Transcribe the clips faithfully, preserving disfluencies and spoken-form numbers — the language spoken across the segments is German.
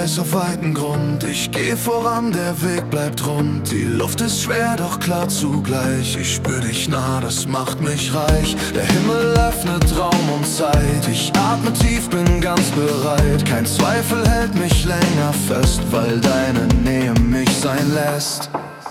Eis auf weiten Grund. Ich geh voran, der Weg bleibt rund. Die Luft ist schwer, doch klar zugleich. Ich spür dich nah, das macht mich reich. Der Himmel öffnet Raum und Zeit. Ich atme tief, bin ganz bereit. Kein Zweifel hält mich länger fest, weil deine Nähe mich sein lässt.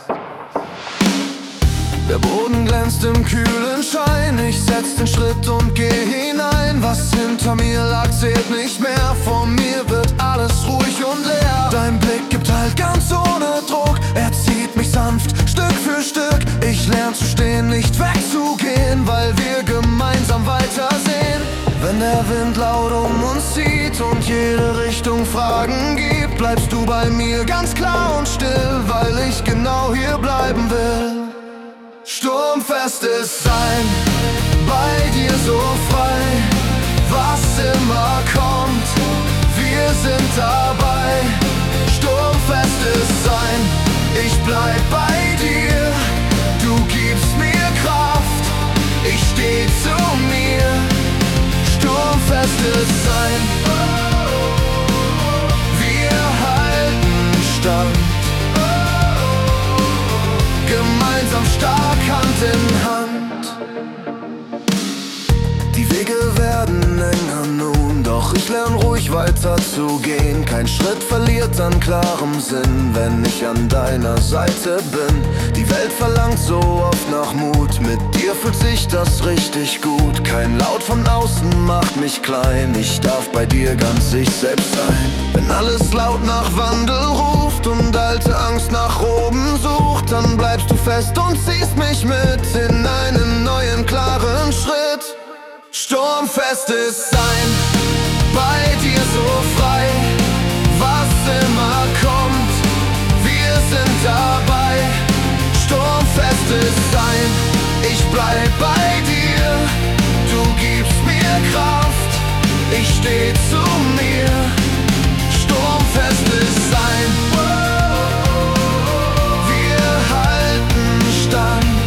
Der Boden glänzt im kühlen Schein. Ich setz den Schritt und geh hinein. Was hinter mir lag, zählt nicht mehr. Vor mir wird alles ruhig und leer. Dein Blick gibt halt ganz ohne Druck. Er zieht mich sanft, Stück für Stück. Ich lern zu stehen, nicht wegzugehen, weil wir gemeinsam weitersehen. Wenn der Wind laut um uns zieht und jede Richtung Fragen gibt, bleibst du bei mir ganz klar und still, weil ich genau hier bleiben will. Sturmfestes Sein, bei dir so frei. Was immer kommt, wir sind dabei. Sturmfestes Sein, ich bleib bei dir. Du gibst mir Kraft, ich steh zu mir. Sturmfestes Sein, wir halten stand. Gemeinsam stark, Hand in Hand. Die Wege werden enger nun, doch ich lerne ruhig weiter zu gehen. Kein Schritt verliert an klarem Sinn, wenn ich an deiner Seite bin. Die Welt verlangt so oft nach Mut, mit dir fühlt sich das richtig gut. Kein Laut von außen macht mich klein, ich darf bei dir ganz ich selbst sein. Wenn alles laut nach Wandel ruft und alte Angst nach oben sucht, dann bleibst du fest und ziehst mich mit in einen neuen klaren Schritt. Sturmfestes Sein, bei dir so frei. Was immer kommt, wir sind dabei. Sturmfestes Sein, ich bleib bei dir. Du gibst mir Kraft, ich steh zu mir. Sturmfestes Sein, wir halten stand.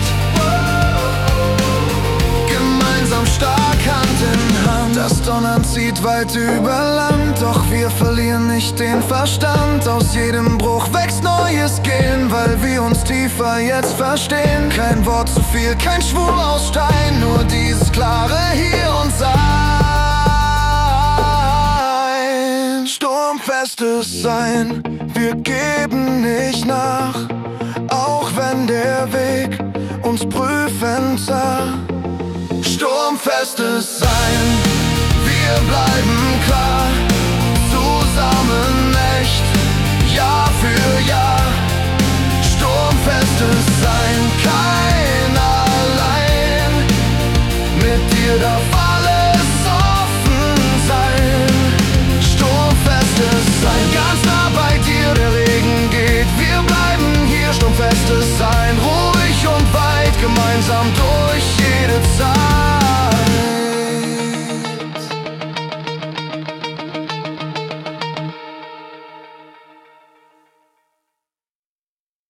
Gemeinsam stark, Hand in Hand. Das Donnern zieht weit über Land, doch wir verlieren nicht den Verstand. Aus jedem Bruch wächst neues Gehen, weil wir uns tiefer jetzt verstehen. Kein Wort zu viel, kein Schwur aus Stein, nur dieses klare Hier und Sein. Sturmfestes Sein, wir geben nicht nach, auch wenn der Weg uns prüfend sah. Sturmfestes Sein, wir bleiben klar, zusammen echt, Jahr für Jahr. Sturmfestes Sein, kein allein, mit dir darf alles offen sein. Sturmfestes Sein, ganz nah bei dir, der Regen geht, wir bleiben hier. Sturmfestes Sein, ruhig und weit, gemeinsam durch jede Zeit.